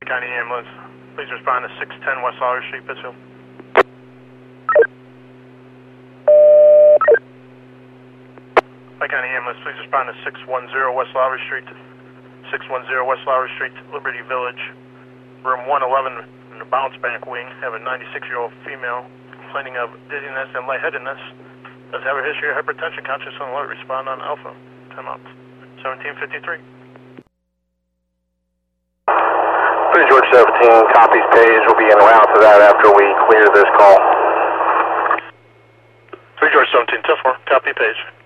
County ambulance, please respond to 610 West Lowry Street, Pittsfield. County ambulance, please respond to 610 West Lowry Street. 610 West Lowry Street, Liberty Village, room 111 in the bounce back wing. Have a 96-year-old female complaining of dizziness and lightheadedness. Does have a history of hypertension, conscious and alert. Respond on Alpha. Time out. 1753. Bridge George 17, copies page. Will be en route to that after we clear this call. 3 George 17, 10-4, copy page.